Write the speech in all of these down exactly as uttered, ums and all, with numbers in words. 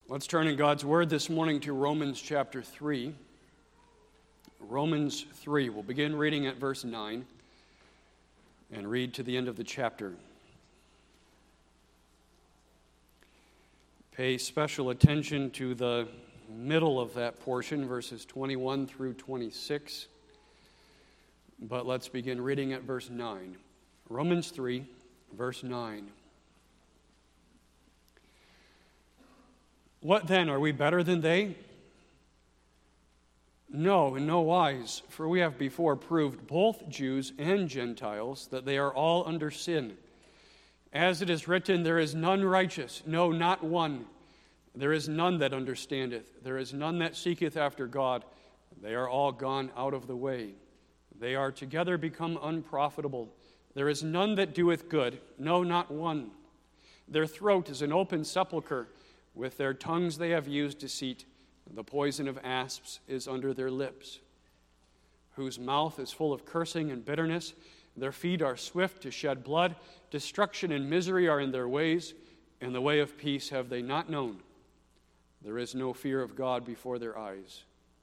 Let's turn in God's Word this morning to Romans chapter three. Romans three. We'll begin reading at verse nine and read to the end of the chapter. Pay special attention to the middle of that portion, verses twenty-one through twenty-six. But let's begin reading at verse nine. Romans three, verse nine. What then? Are we better than they? No, in no wise, for we have before proved, both Jews and Gentiles, that they are all under sin. As it is written, there is none righteous, no, not one. There is none that understandeth. There is none that seeketh after God. They are all gone out of the way. They are together become unprofitable. There is none that doeth good, no, not one. Their throat is an open sepulchre. With their tongues they have used deceit. The poison of asps is under their lips. Whose mouth is full of cursing and bitterness. Their feet are swift to shed blood. Destruction and misery are in their ways, and the way of peace have they not known. There is no fear of God before their eyes.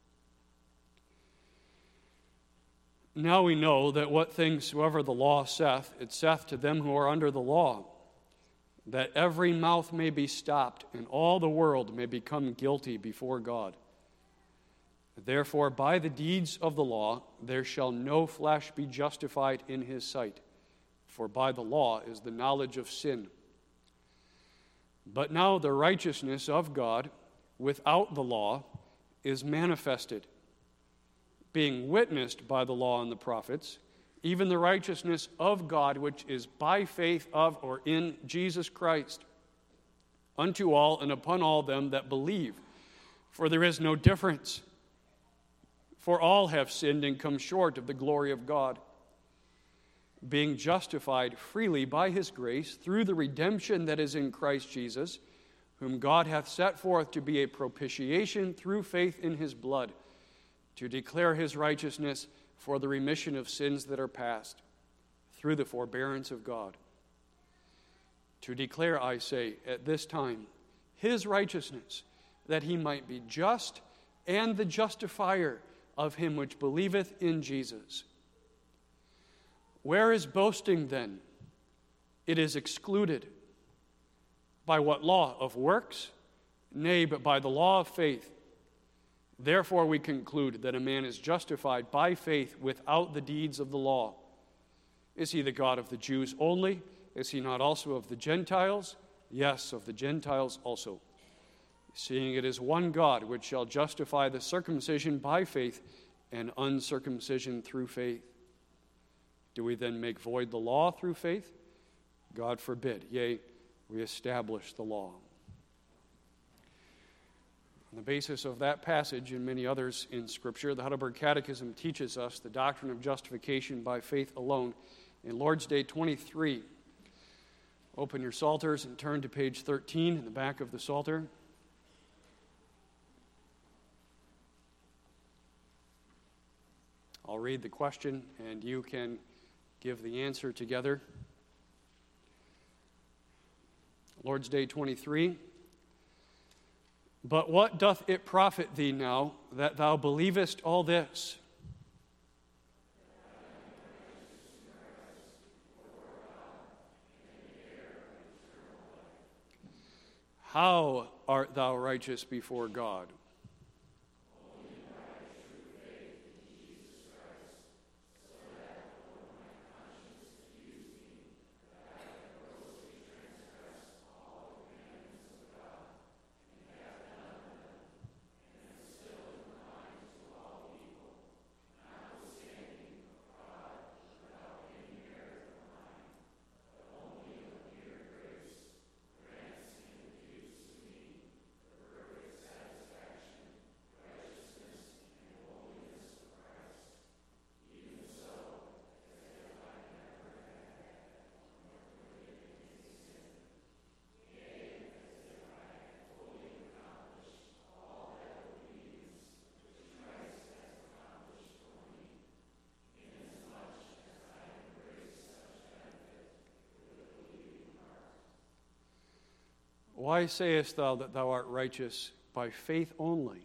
Now we know that what things soever the law saith, it saith to them who are under the law, that every mouth may be stopped, and all the world may become guilty before God. Therefore, by the deeds of the law, there shall no flesh be justified in his sight, for by the law is the knowledge of sin. But now the righteousness of God without the law is manifested, being witnessed by the law and the prophets, even the righteousness of God, which is by faith of or in Jesus Christ, unto all and upon all them that believe. For there is no difference. For all have sinned and come short of the glory of God, being justified freely by his grace through the redemption that is in Christ Jesus, whom God hath set forth to be a propitiation through faith in his blood, to declare his righteousness for the remission of sins that are past, through the forbearance of God. To declare, I say, at this time, his righteousness, that he might be just and the justifier of him which believeth in Jesus. Where is boasting then? It is excluded. By what law? Of works? Nay, but by the law of faith. Therefore we conclude that a man is justified by faith without the deeds of the law. Is he the God of the Jews only? Is he not also of the Gentiles? Yes, of the Gentiles also. Seeing it is one God which shall justify the circumcision by faith and uncircumcision through faith. Do we then make void the law through faith? God forbid. Yea, we establish the law. On the basis of that passage and many others in Scripture, the Heidelberg Catechism teaches us the doctrine of justification by faith alone. In Lord's Day twenty-three, open your Psalters and turn to page thirteen in the back of the Psalter. I'll read the question and you can give the answer together. Lord's Day twenty-three. But what doth it profit thee now that thou believest all this? How art thou righteous before God? Why sayest thou that thou art righteous? By faith only.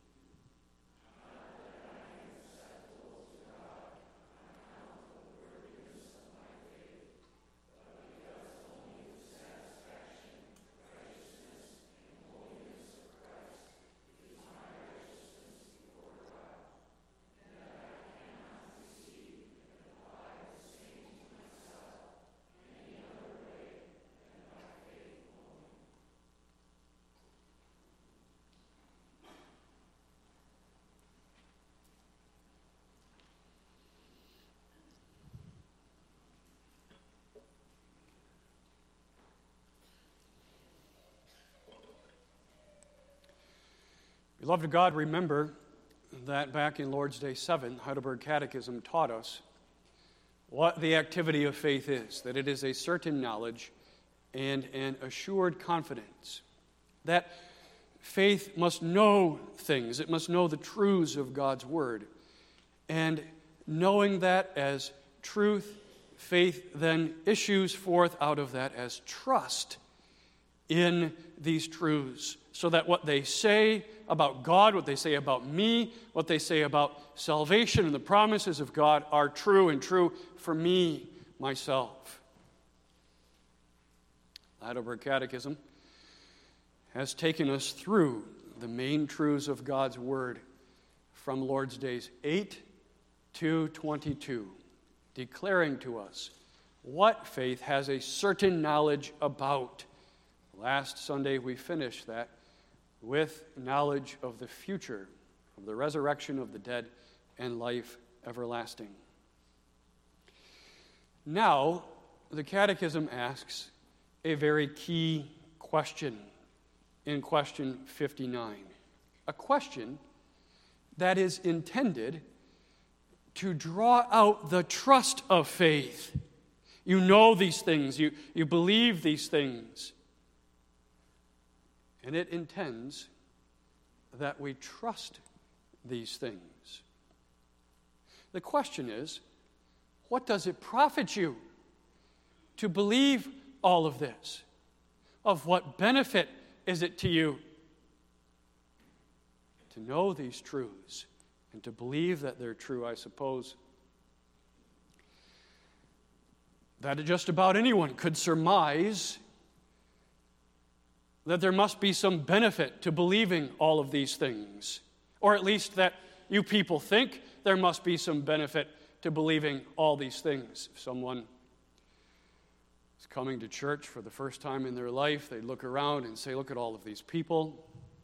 Beloved God, remember that back in Lord's Day seven, Heidelberg Catechism taught us what the activity of faith is, that it is a certain knowledge and an assured confidence, that faith must know things, it must know the truths of God's Word, and knowing that as truth, faith then issues forth out of that as trust in these truths, so that what they say about God, what they say about me, what they say about salvation and the promises of God are true and true for me, myself. Heidelberg Catechism has taken us through the main truths of God's Word from Lord's Days eight to twenty-two, declaring to us what faith has a certain knowledge about. Last Sunday we finished that with knowledge of the future, of the resurrection of the dead and life everlasting. Now, the Catechism asks a very key question in question fifty-nine, a question that is intended to draw out the trust of faith. You know these things, you, you believe these things. And it intends that we trust these things. The question is, what does it profit you to believe all of this? Of what benefit is it to you to know these truths and to believe that they're true? I suppose that just about anyone could surmise that there must be some benefit to believing all of these things, or at least that you people think there must be some benefit to believing all these things. If someone is coming to church for the first time in their life, they look around and say, look at all of these people.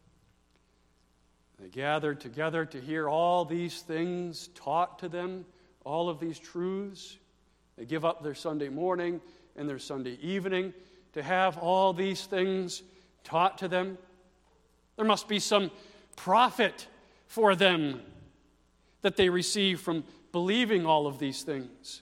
They gathered together to hear all these things taught to them, all of these truths. They give up their Sunday morning and their Sunday evening to have all these things taught to them. There must be some profit for them that they receive from believing all of these things.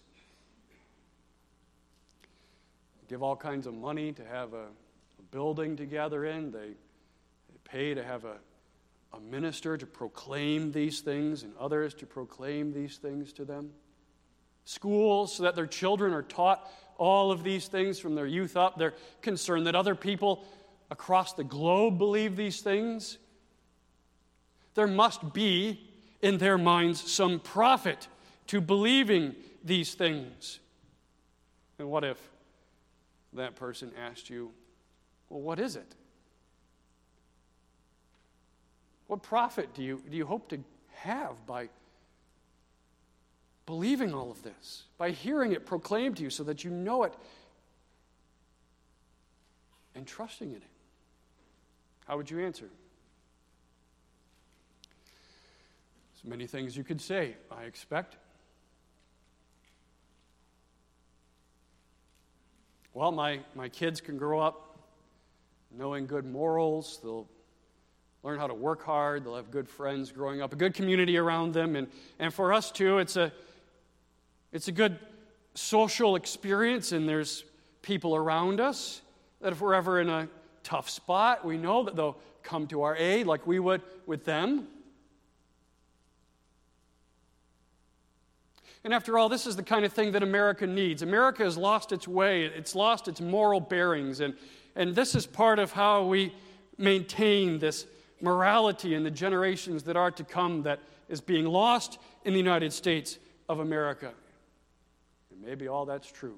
They give all kinds of money to have a, a building to gather in. They, they pay to have a, a minister to proclaim these things and others to proclaim these things to them. Schools so that their children are taught all of these things from their youth up. They're concerned that other people across the globe believe these things. There must be, in their minds, some profit to believing these things. And what if that person asked you, well, what is it? What profit do you, do you hope to have by believing all of this, by hearing it proclaimed to you so that you know it and trusting in it? How would you answer? There's many things you could say, I expect. Well, my, my kids can grow up knowing good morals. They'll learn how to work hard. They'll have good friends growing up, a good community around them. And, and for us, too, it's a, it's a good social experience, and there's people around us that if we're ever in a tough spot, we know that they'll come to our aid like we would with them. And after all, this is the kind of thing that America needs. America has lost its way. It's lost its moral bearings. And, And this is part of how we maintain this morality in the generations that are to come that is being lost in the United States of America. And maybe all that's true.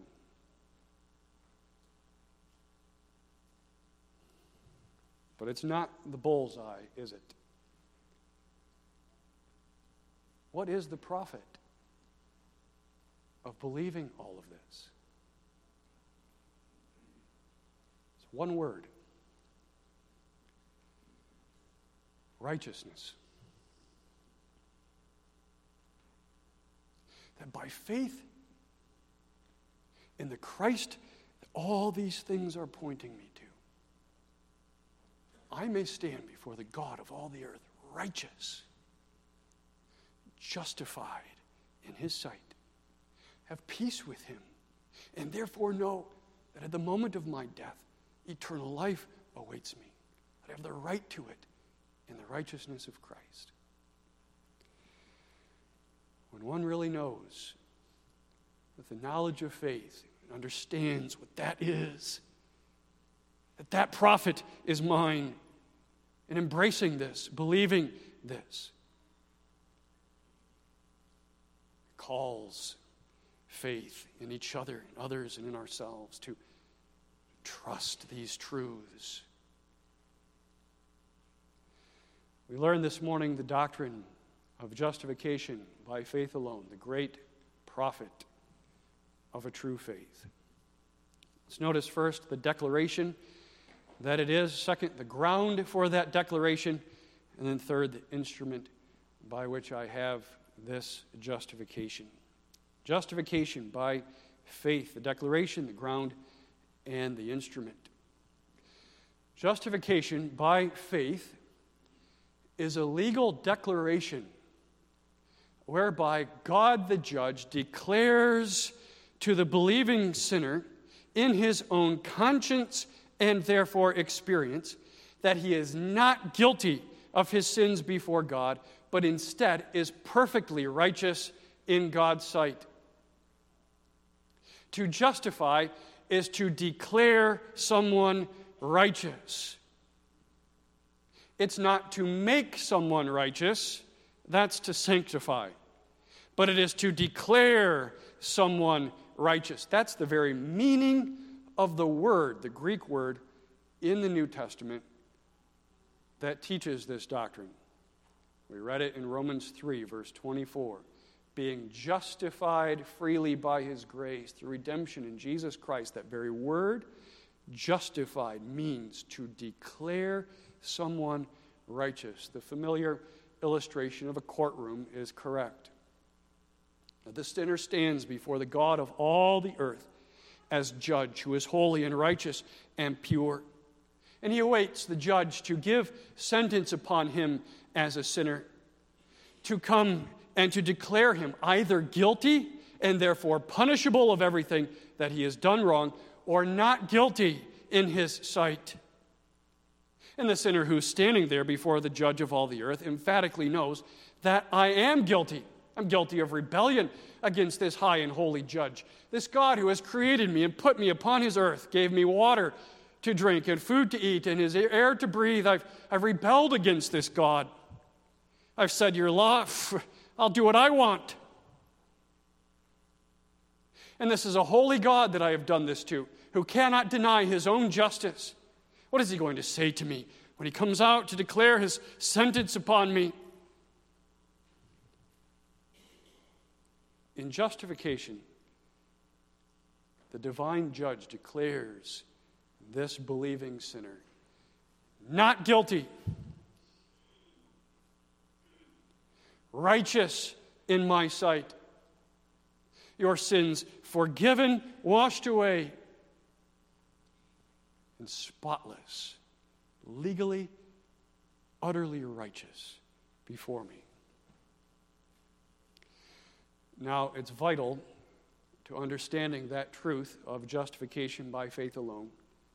But it's not the bullseye, is it? What is the profit of believing all of this? It's one word. Righteousness. That by faith in the Christ that all these things are pointing me to, I may stand before the God of all the earth, righteous, justified in his sight, have peace with him, and therefore know that at the moment of my death, eternal life awaits me. I have the right to it in the righteousness of Christ. When one really knows with the knowledge of faith and understands what that is, that that profit is mine, and embracing this, believing this, calls faith in each other, in others, and in ourselves to trust these truths. We learned this morning the doctrine of justification by faith alone, the great profit of a true faith. Let's notice first the declaration that it is, second, the ground for that declaration, and then third, the instrument by which I have this justification. Justification by faith, the declaration, the ground, and the instrument. Justification by faith is a legal declaration whereby God the judge declares to the believing sinner in his own conscience and therefore experience that he is not guilty of his sins before God, but instead is perfectly righteous in God's sight. To justify is to declare someone righteous. It's not to make someone righteous, that's to sanctify. But it is to declare someone righteous. That's the very meaning of the word, the Greek word in the New Testament that teaches this doctrine. We read it in Romans three, verse twenty-four. Being justified freely by his grace through redemption in Jesus Christ. That very word, justified, means to declare someone righteous. The familiar illustration of a courtroom is correct. Now, the sinner stands before the God of all the earth as judge, who is holy and righteous and pure. And he awaits the judge to give sentence upon him as a sinner, to come and to declare him either guilty and therefore punishable of everything that he has done wrong, or not guilty in his sight. And the sinner who's standing there before the judge of all the earth emphatically knows that I am guilty. I'm guilty of rebellion against this high and holy judge. This God who has created me and put me upon his earth, gave me water to drink and food to eat and his air to breathe. I've, I've rebelled against this God. I've said, your law, I'll do what I want. And this is a holy God that I have done this to, who cannot deny his own justice. What is he going to say to me when he comes out to declare his sentence upon me? In justification, the divine judge declares this believing sinner not guilty, righteous in my sight, your sins forgiven, washed away, and spotless, legally, utterly righteous before me. Now, it's vital to understanding that truth of justification by faith alone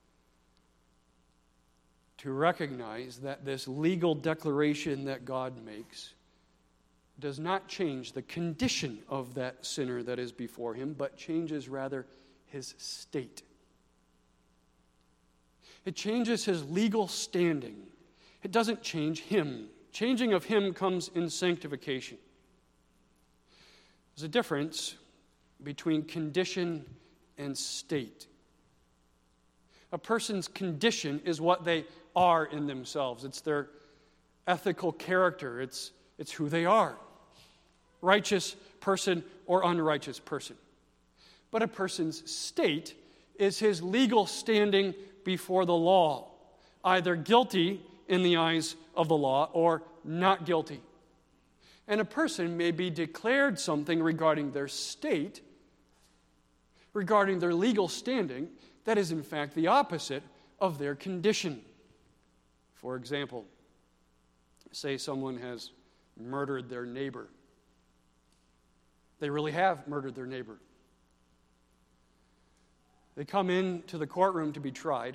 to recognize that this legal declaration that God makes does not change the condition of that sinner that is before him, but changes rather his state. It changes his legal standing. It doesn't change him. Changing of him comes in sanctification. There's a difference between condition and state. A person's condition is what they are in themselves. It's their ethical character. It's, it's who they are. Righteous person or unrighteous person. But a person's state is his legal standing before the law, either guilty in the eyes of the law or not guilty. And a person may be declared something regarding their state, regarding their legal standing, that is in fact the opposite of their condition. For example, say someone has murdered their neighbor. They really have murdered their neighbor. They come into the courtroom to be tried,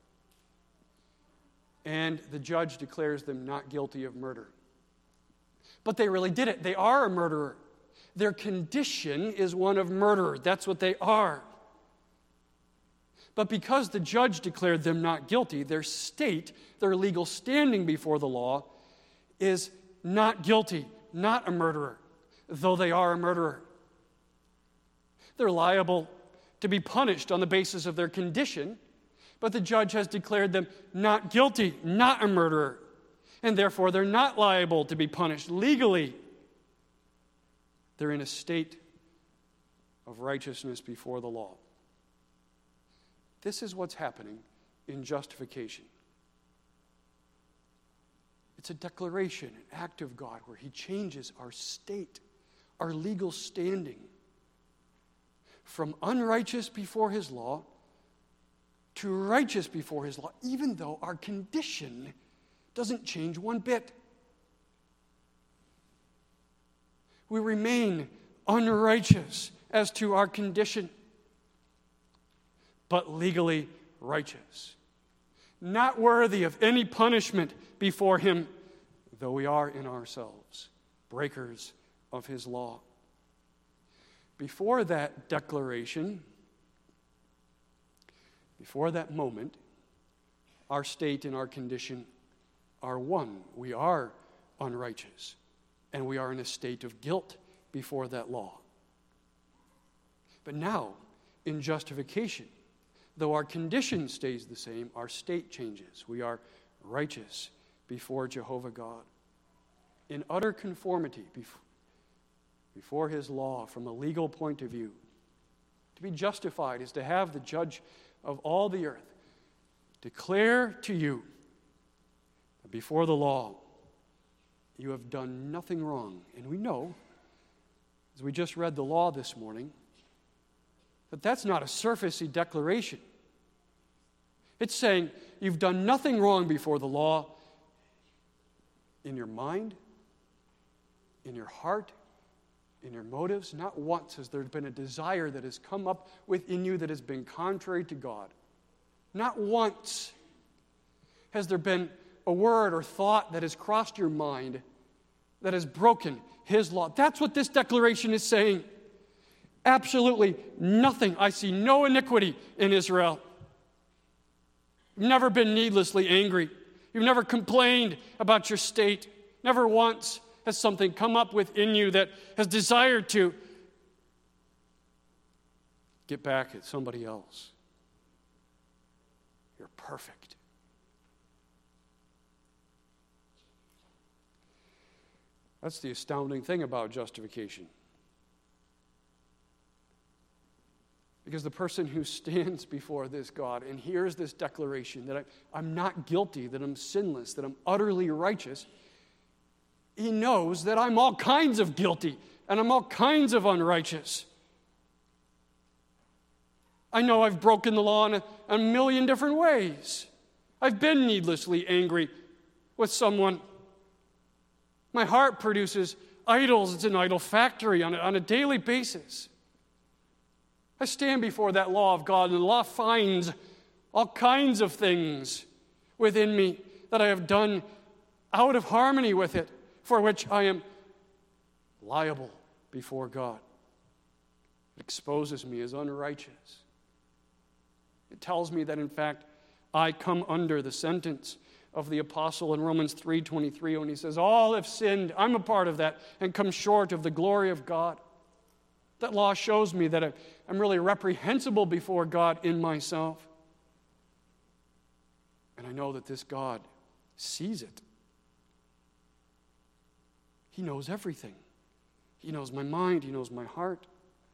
and the judge declares them not guilty of murder. But they really did it. They are a murderer. Their condition is one of murderer. That's what they are. But because the judge declared them not guilty, their state, their legal standing before the law, is not guilty, not a murderer, though they are a murderer. They're liable to be punished on the basis of their condition, but the judge has declared them not guilty, not a murderer, and therefore they're not liable to be punished legally. They're in a state of righteousness before the law. This is what's happening in justification. It's a declaration, an act of God where He changes our state, our legal standing, from unrighteous before His law to righteous before His law, even though our condition doesn't change one bit. We remain unrighteous as to our condition, but legally righteous, not worthy of any punishment before Him, though we are in ourselves breakers of His law. Before that declaration, before that moment, our state and our condition are one. We are unrighteous, and we are in a state of guilt before that law. But now, in justification, though our condition stays the same, our state changes. We are righteous before Jehovah God, in utter conformity before before His law from a legal point of view. To be justified is to have the judge of all the earth declare to you that before the law you have done nothing wrong. And we know, as we just read the law this morning, that that's not a surfacey declaration. It's saying you've done nothing wrong before the law in your mind, in your heart, in your motives. Not once has there been a desire that has come up within you that has been contrary to God. Not once has there been a word or thought that has crossed your mind that has broken His law. That's what this declaration is saying. Absolutely nothing. I see no iniquity in Israel. You've never been needlessly angry. You've never complained about your state. Never once has something come up within you that has desired to get back at somebody else. You're perfect. That's the astounding thing about justification. Because the person who stands before this God and hears this declaration that I, I'm not guilty, that I'm sinless, that I'm utterly righteous, he knows that I'm all kinds of guilty and I'm all kinds of unrighteous. I know I've broken the law in a, a million different ways. I've been needlessly angry with someone. My heart produces idols. It's an idol factory on a, on a daily basis. I stand before that law of God, and the law finds all kinds of things within me that I have done out of harmony with it, for which I am liable before God. It exposes me as unrighteous. It tells me that, in fact, I come under the sentence of the apostle in Romans three twenty-three when he says, all have sinned. I'm a part of that and come short of the glory of God. That law shows me that I'm really reprehensible before God in myself. And I know that this God sees it. He knows everything. He knows my mind. He knows my heart.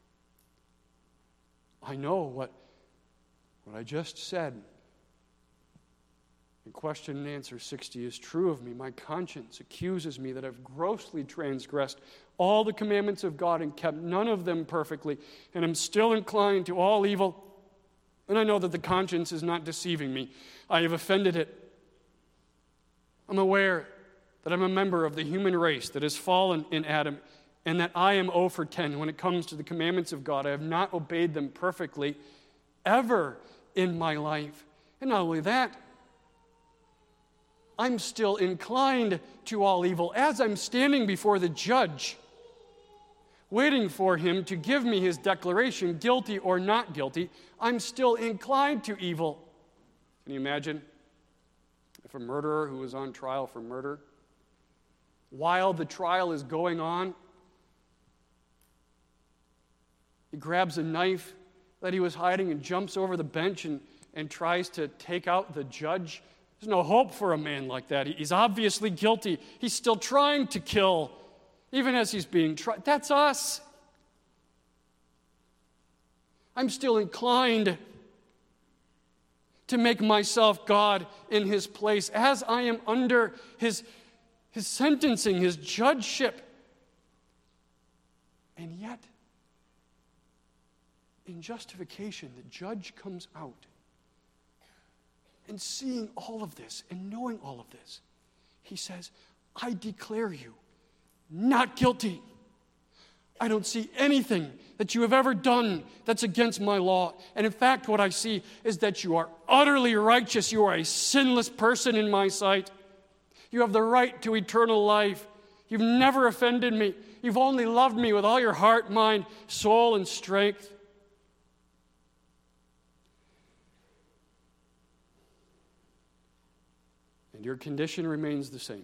I know what, what I just said in question and answer sixty is true of me. My conscience accuses me that I've grossly transgressed all the commandments of God and kept none of them perfectly, and I'm still inclined to all evil. And I know that the conscience is not deceiving me. I have offended it. I'm aware that I'm a member of the human race that has fallen in Adam, and that I am zero for ten when it comes to the commandments of God. I have not obeyed them perfectly ever in my life. And not only that, I'm still inclined to all evil as I'm standing before the judge, waiting for him to give me his declaration, guilty or not guilty. I'm still inclined to evil. Can you imagine if a murderer who was on trial for murder, while the trial is going on, he grabs a knife that he was hiding and jumps over the bench and, and tries to take out the judge? There's no hope for a man like that. He's obviously guilty. He's still trying to kill, even as he's being tried. That's us. I'm still inclined to make myself God in his place as I am under his, his sentencing, his judgeship. And yet, in justification, the judge comes out. And seeing all of this and knowing all of this, he says, I declare you not guilty. I don't see anything that you have ever done that's against my law. And in fact, what I see is that you are utterly righteous. You are a sinless person in my sight. You have the right to eternal life. You've never offended me. You've only loved me with all your heart, mind, soul, and strength. And your condition remains the same.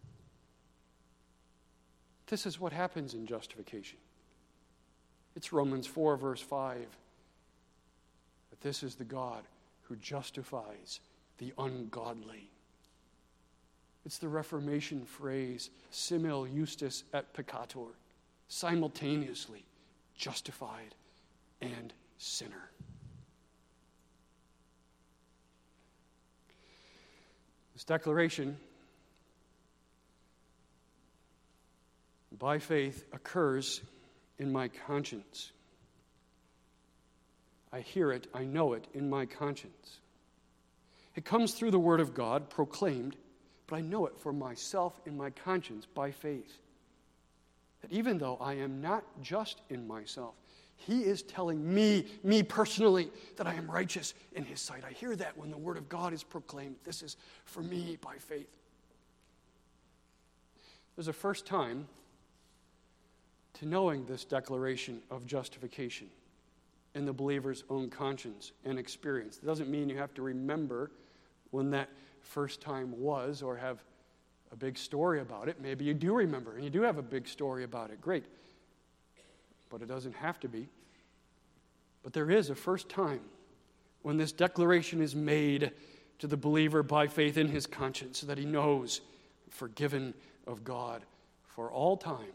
This is what happens in justification. It's Romans four, verse five. That this is the God who justifies the ungodly. It's the Reformation phrase, simul justus et peccator, simultaneously justified and sinner. This declaration, by faith, occurs in my conscience. I hear it, I know it in my conscience. It comes through the Word of God, proclaimed, but I know it for myself in my conscience by faith. That even though I am not just in myself, He is telling me, me personally, that I am righteous in His sight. I hear that when the Word of God is proclaimed. This is for me by faith. There's a first time to knowing this declaration of justification in the believer's own conscience and experience. It doesn't mean you have to remember when that first time was or have a big story about it. Maybe you do remember and you do have a big story about it. Great. But it doesn't have to be. But there is a first time when this declaration is made to the believer by faith in his conscience so that he knows, forgiven of God for all time.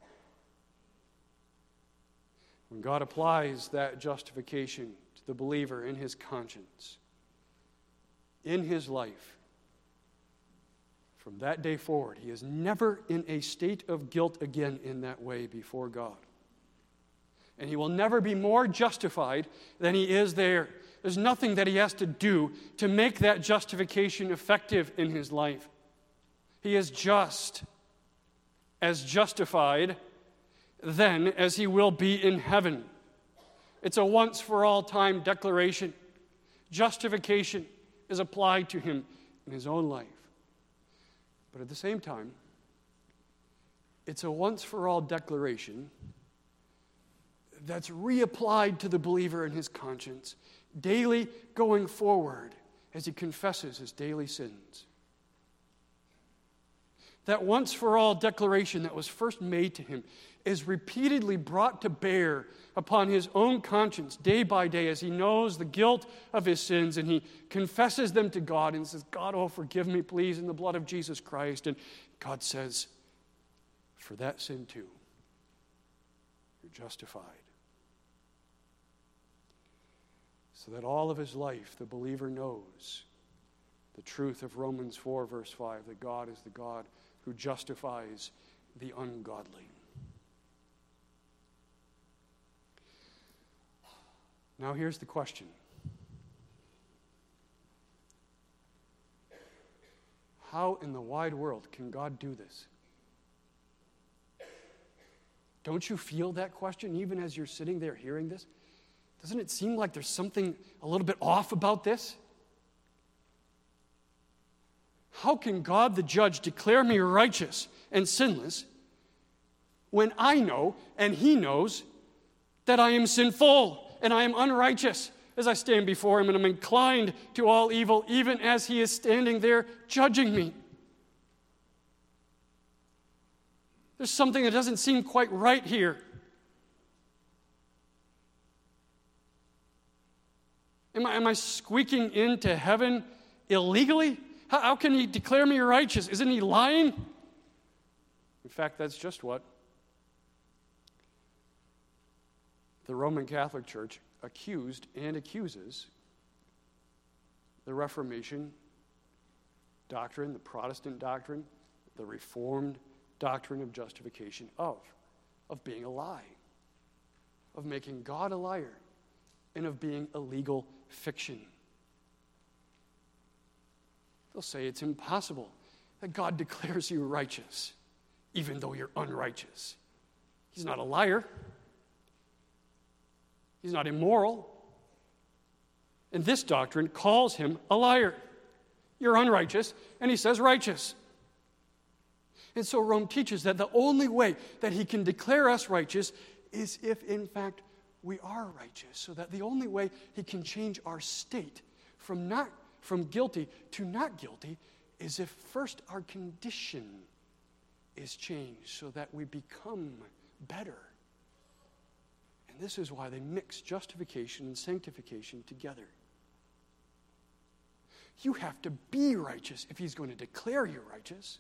When God applies that justification to the believer in his conscience, in his life, from that day forward, he is never in a state of guilt again in that way before God. And he will never be more justified than he is there. There's nothing that he has to do to make that justification effective in his life. He is just as justified then as he will be in heaven. It's a once-for-all time declaration. Justification is applied to him in his own life. But at the same time, it's a once-for-all declaration that's reapplied to the believer in his conscience, daily going forward as he confesses his daily sins. That once-for-all declaration that was first made to him is repeatedly brought to bear upon his own conscience day by day as he knows the guilt of his sins and he confesses them to God and says, God, oh, forgive me, please, in the blood of Jesus Christ. And God says, for that sin too, you're justified. So that all of his life, the believer knows the truth of Romans four, verse five, that God is the God who justifies the ungodly. Now here's the question. How in the wide world can God do this? Don't you feel that question even as you're sitting there hearing this? Doesn't it seem like there's something a little bit off about this? How can God the judge declare me righteous and sinless when I know and he knows that I am sinful and I am unrighteous as I stand before him and I'm inclined to all evil even as he is standing there judging me? There's something that doesn't seem quite right here. Am I, am I squeaking into heaven illegally? How, how can he declare me righteous? Isn't he lying? In fact, that's just what the Roman Catholic Church accused and accuses the Reformation doctrine, the Protestant doctrine, the Reformed doctrine of justification of, of being a lie, of making God a liar, and of being a legal fiction. They'll say it's impossible that God declares you righteous, even though you're unrighteous. He's not a liar. He's not immoral. And this doctrine calls him a liar. You're unrighteous, and he says righteous. And so Rome teaches that the only way that he can declare us righteous is if, in fact, we are righteous, so that the only way he can change our state from not from guilty to not guilty is if first our condition is changed so that we become better. And this is why they mix justification and sanctification together. You have to be righteous if he's going to declare you righteous.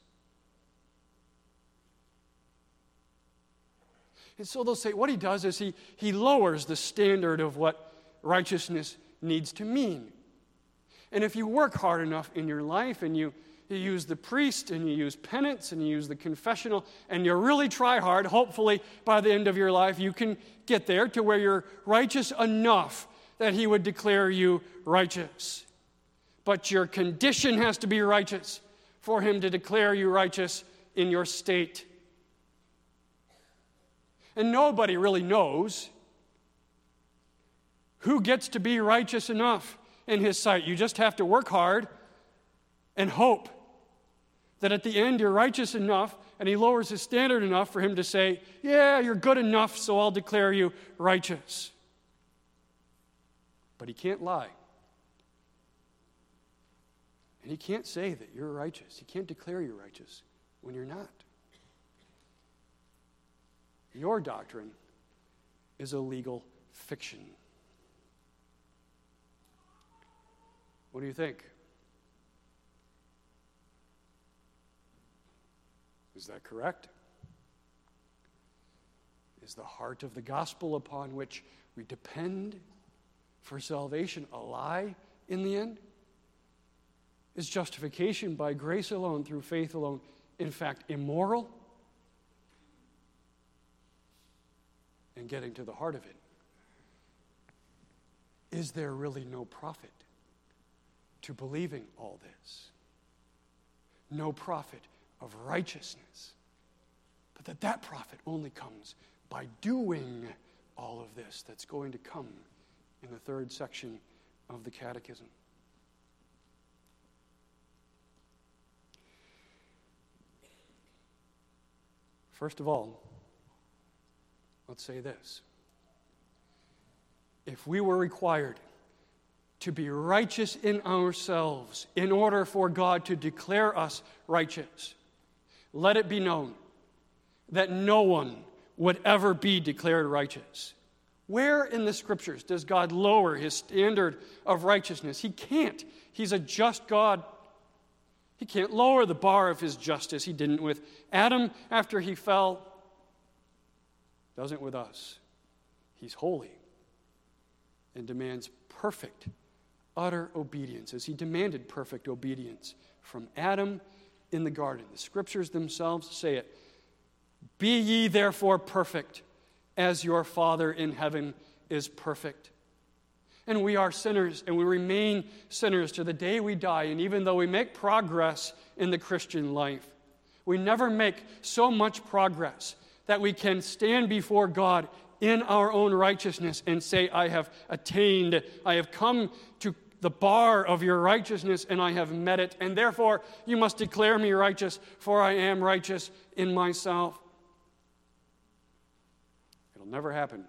And so they'll say what he does is he, he lowers the standard of what righteousness needs to mean. And if you work hard enough in your life and you, you use the priest and you use penance and you use the confessional and you really try hard, hopefully by the end of your life you can get there to where you're righteous enough that he would declare you righteous. But your condition has to be righteous for him to declare you righteous in your state. And nobody really knows who gets to be righteous enough in his sight. You just have to work hard and hope that at the end you're righteous enough and he lowers his standard enough for him to say, yeah, you're good enough, so I'll declare you righteous. But he can't lie. And he can't say that you're righteous. He can't declare you righteous when you're not. Your doctrine is a legal fiction. What do you think? Is that correct? Is the heart of the gospel upon which we depend for salvation a lie in the end? Is justification by grace alone, through faith alone, in fact immoral? And getting to the heart of it, is there really no profit to believing all this? No profit of righteousness, but that that profit only comes by doing all of this that's going to come in the third section of the Catechism. First of all, let's say this. If we were required to be righteous in ourselves in order for God to declare us righteous. Let it be known that no one would ever be declared righteous. Where in the Scriptures does God lower his standard of righteousness? He can't. He's a just God. He can't lower the bar of his justice. He didn't with Adam after he fell. Doesn't with us. He's holy and demands perfect, utter obedience, as he demanded perfect obedience from Adam in the garden. The Scriptures themselves say it. Be ye therefore perfect, as your Father in heaven is perfect. And we are sinners, and we remain sinners to the day we die. And even though we make progress in the Christian life, we never make so much progress that we can stand before God in our own righteousness and say, I have attained, I have come to the bar of your righteousness, and I have met it, and therefore you must declare me righteous, for I am righteous in myself. It'll never happen.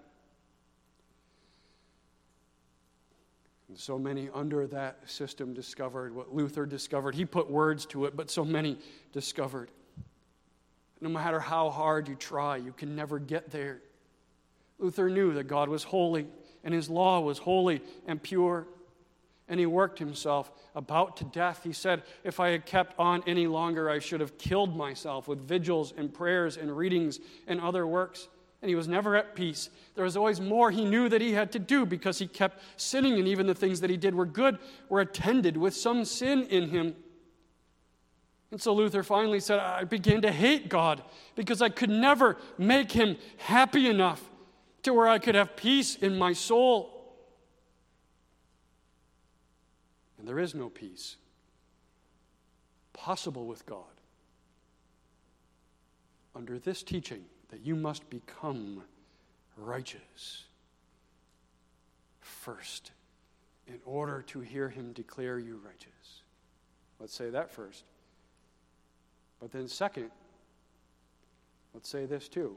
And so many under that system discovered what Luther discovered. He put words to it, but so many discovered. No matter how hard you try, you can never get there. Luther knew that God was holy, and his law was holy and pure. And he worked himself about to death. He said, if I had kept on any longer, I should have killed myself with vigils and prayers and readings and other works. And he was never at peace. There was always more he knew that he had to do because he kept sinning, and even the things that he did were good were attended with some sin in him. And so Luther finally said, I began to hate God because I could never make him happy enough to where I could have peace in my soul. And there is no peace possible with God under this teaching that you must become righteous first in order to hear him declare you righteous. Let's say that first. But then second, let's say this too.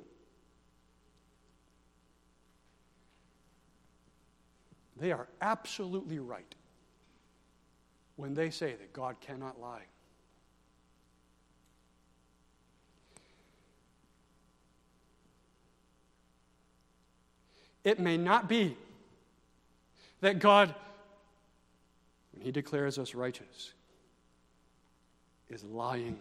They are absolutely right when they say that God cannot lie. It may not be that God, when he declares us righteous, is lying.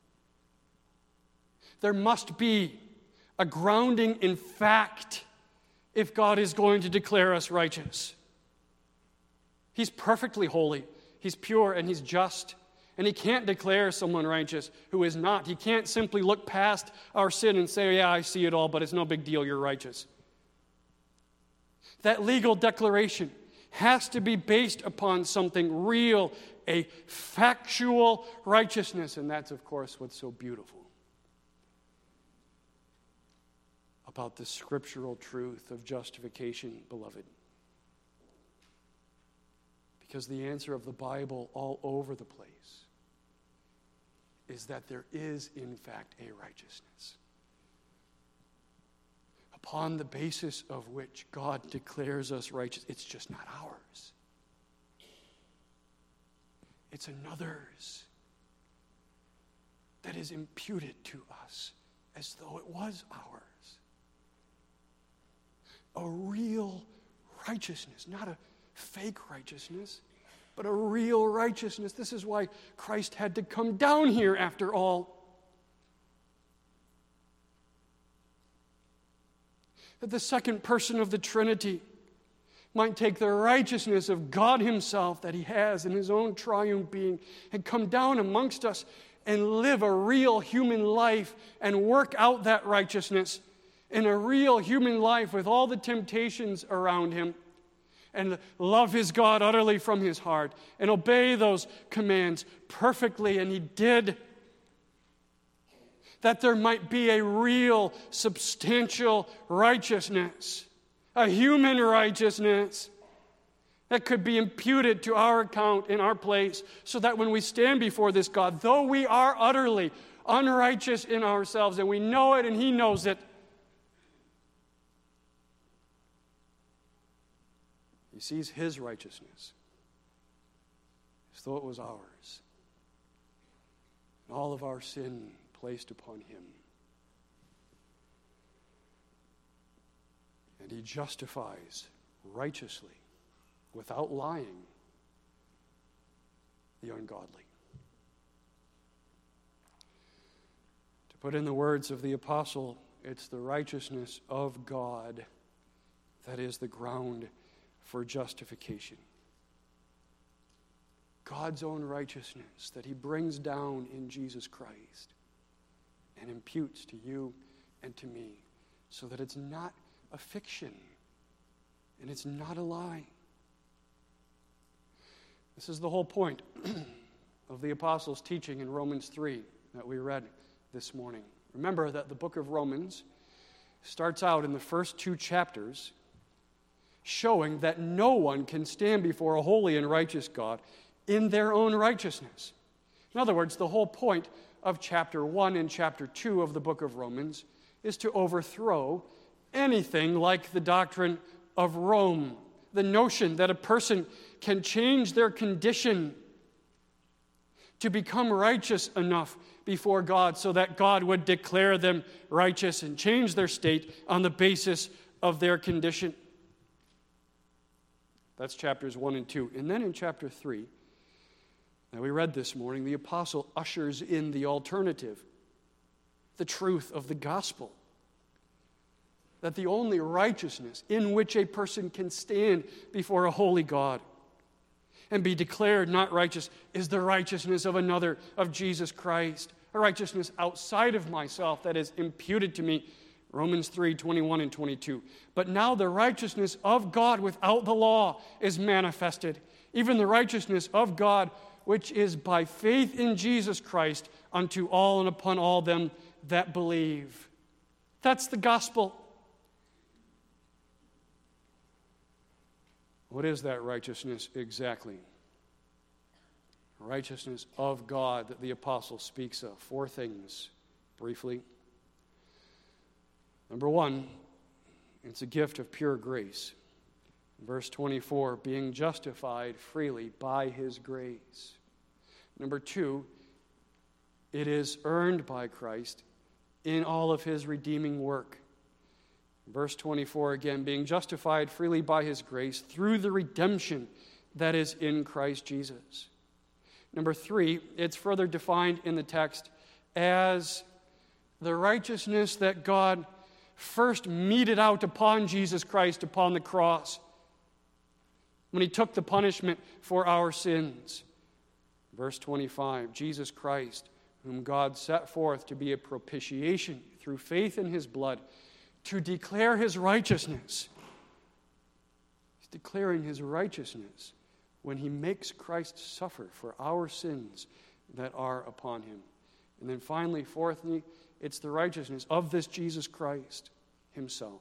There must be a grounding in fact if God is going to declare us righteous. He's perfectly holy, he's pure, and he's just. And he can't declare someone righteous who is not. He can't simply look past our sin and say, yeah, I see it all, but it's no big deal, you're righteous. That legal declaration has to be based upon something real, a factual righteousness. And that's, of course, what's so beautiful about the scriptural truth of justification, beloved. Because the answer of the Bible all over the place is that there is, in fact, a righteousness upon the basis of which God declares us righteous. It's just not ours. It's another's that is imputed to us as though it was ours. A real righteousness, not a fake righteousness, but a real righteousness. This is why Christ had to come down here after all. That the second person of the Trinity might take the righteousness of God himself that he has in his own triune being and come down amongst us and live a real human life and work out that righteousness in a real human life with all the temptations around him, and love his God utterly from his heart and obey those commands perfectly, and he did. That there might be a real, substantial righteousness, a human righteousness that could be imputed to our account in our place, so that when we stand before this God, though we are utterly unrighteous in ourselves, and we know it and he knows it, he sees his righteousness as though it was ours. And all of our sin placed upon him. And he justifies righteously, without lying, the ungodly. To put in the words of the apostle, it's the righteousness of God that is the ground for justification. God's own righteousness that he brings down in Jesus Christ and imputes to you and to me, so that it's not a fiction and it's not a lie. This is the whole point of the apostles' teaching in Romans three that we read this morning. Remember that the book of Romans starts out in the first two chapters showing that no one can stand before a holy and righteous God in their own righteousness. In other words, the whole point of chapter one and chapter two of the book of Romans is to overthrow anything like the doctrine of Rome, the notion that a person can change their condition to become righteous enough before God so that God would declare them righteous and change their state on the basis of their condition. That's chapters one and two. And then in chapter three, that we read this morning, the apostle ushers in the alternative, the truth of the gospel. That the only righteousness in which a person can stand before a holy God and be declared not righteous is the righteousness of another, of Jesus Christ, a righteousness outside of myself that is imputed to me, Romans three, twenty-one and twenty-two. But now the righteousness of God without the law is manifested, even the righteousness of God which is by faith in Jesus Christ unto all and upon all them that believe. That's the gospel. What is that righteousness exactly? Righteousness of God that the apostle speaks of. Four things, briefly. Number one, it's a gift of pure grace. Verse twenty-four, being justified freely by his grace. Number two, it is earned by Christ in all of his redeeming work. Verse twenty-four again, being justified freely by his grace through the redemption that is in Christ Jesus. Number three, it's further defined in the text as the righteousness that God first meted out upon Jesus Christ upon the cross when he took the punishment for our sins. Verse twenty-five, Jesus Christ, whom God set forth to be a propitiation through faith in his blood, to declare his righteousness. He's declaring his righteousness when he makes Christ suffer for our sins that are upon him. And then finally, fourthly, it's the righteousness of this Jesus Christ himself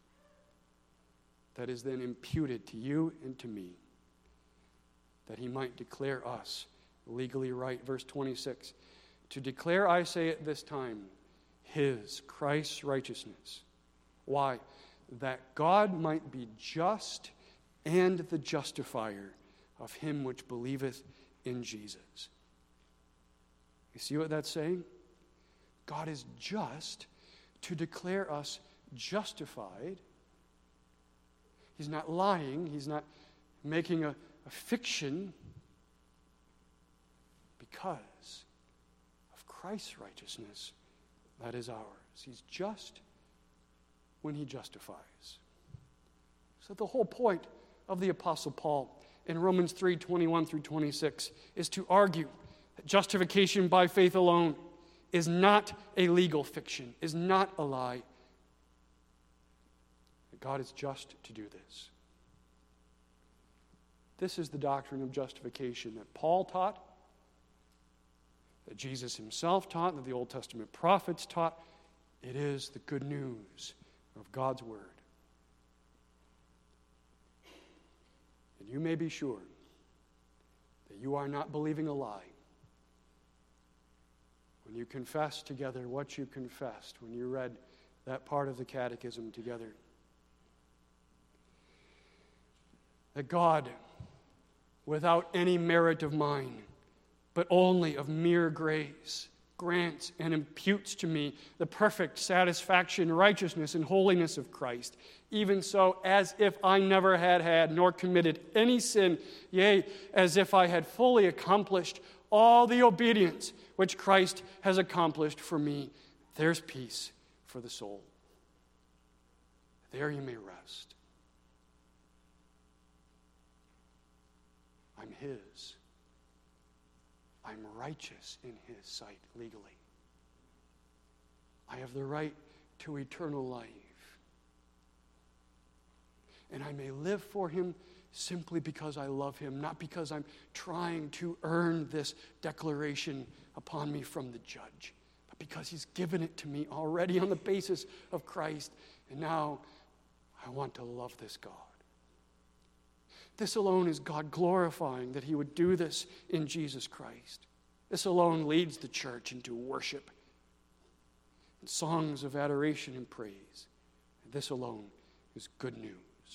that is then imputed to you and to me, that he might declare us legally right. Verse twenty-six, to declare, I say at this time, his, Christ's righteousness. Why? That God might be just and the justifier of him which believeth in Jesus. You see what that's saying? God is just to declare us justified. He's not lying. He's not making a, a fiction because of Christ's righteousness that is ours. He's just when he justifies. So the whole point of the Apostle Paul in Romans three, twenty-one through twenty-six is to argue that justification by faith alone is not a legal fiction, is not a lie. That God is just to do this. This is the doctrine of justification that Paul taught, that Jesus himself taught, that the Old Testament prophets taught. It is the good news of God's word. And you may be sure that you are not believing a lie when you confess together what you confessed, when you read that part of the catechism together. That God without any merit of mine, but only of mere grace, grants and imputes to me the perfect satisfaction, righteousness, and holiness of Christ, even so as if I never had had nor committed any sin, yea, as if I had fully accomplished all the obedience which Christ has accomplished for me. There's peace for the soul. There you may rest. I'm His. I'm righteous in His sight legally. I have the right to eternal life. And I may live for Him simply because I love Him, not because I'm trying to earn this declaration upon me from the judge, but because He's given it to me already on the basis of Christ. And now I want to love this God. This alone is God glorifying that He would do this in Jesus Christ. This alone leads the church into worship and songs of adoration and praise. And this alone is good news.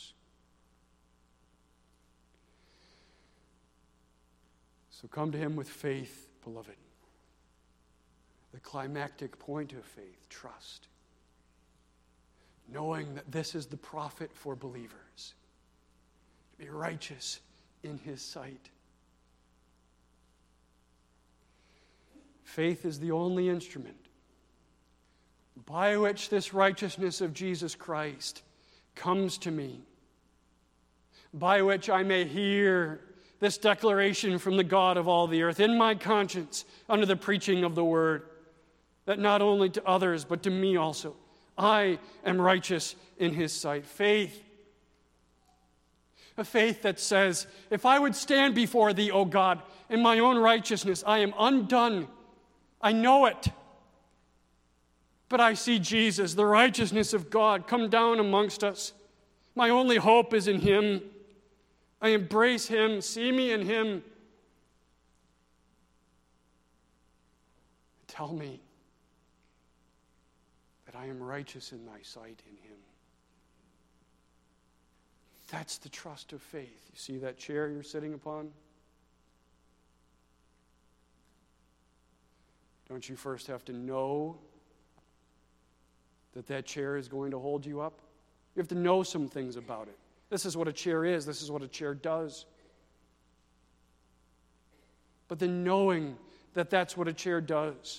So come to Him with faith, beloved. The climactic point of faith, trust. Knowing that this is the profit for believers. To be righteous in His sight. Faith is the only instrument by which this righteousness of Jesus Christ comes to me, by which I may hear this declaration from the God of all the earth in my conscience under the preaching of the Word, that not only to others but to me also, I am righteous in His sight. Faith. A faith that says, if I would stand before Thee, O God, in my own righteousness, I am undone. I know it. But I see Jesus, the righteousness of God, come down amongst us. My only hope is in Him. I embrace Him. See me in Him. Tell me that I am righteous in Thy sight in Him. That's the trust of faith. You see that chair you're sitting upon? Don't you first have to know that that chair is going to hold you up? You have to know some things about it. This is what a chair is. This is what a chair does. But then knowing that that's what a chair does,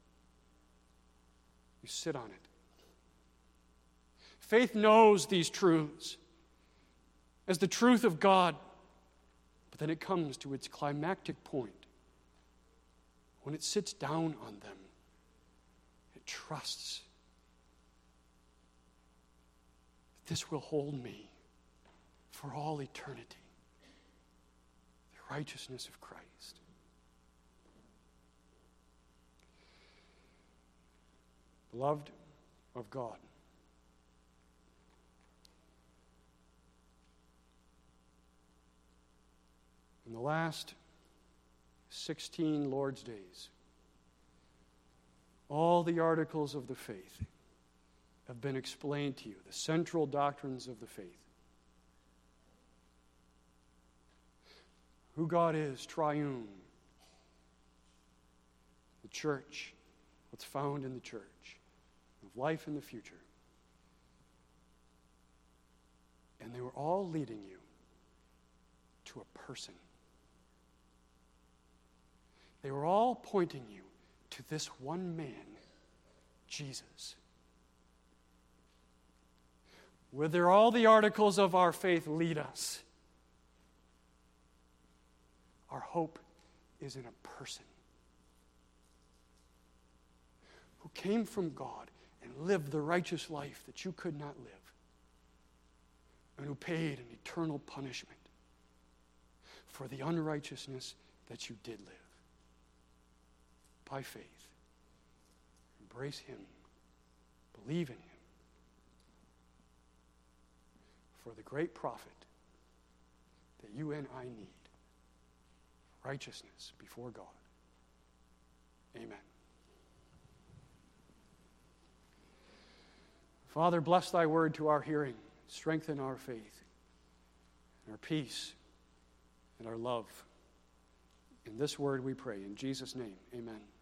you sit on it. Faith knows these truths as the truth of God, but then it comes to its climactic point. When it sits down on them, it trusts that this will hold me for all eternity. The righteousness of Christ. Beloved of God, in the last sixteen Lord's days, all the articles of the faith have been explained to you, the central doctrines of the faith. Who God is, triune. The church, what's found in the church, of life in the future. And they were all leading you to a person. They were all pointing you to this one man, Jesus. Whither all the articles of our faith lead us, our hope is in a person who came from God and lived the righteous life that you could not live, and who paid an eternal punishment for the unrighteousness that you did live. By faith, embrace Him, believe in Him, for the great profit that you and I need, righteousness before God. Amen. Father, bless Thy word to our hearing, strengthen our faith and our peace and our love. In this word we pray. In Jesus' name, amen.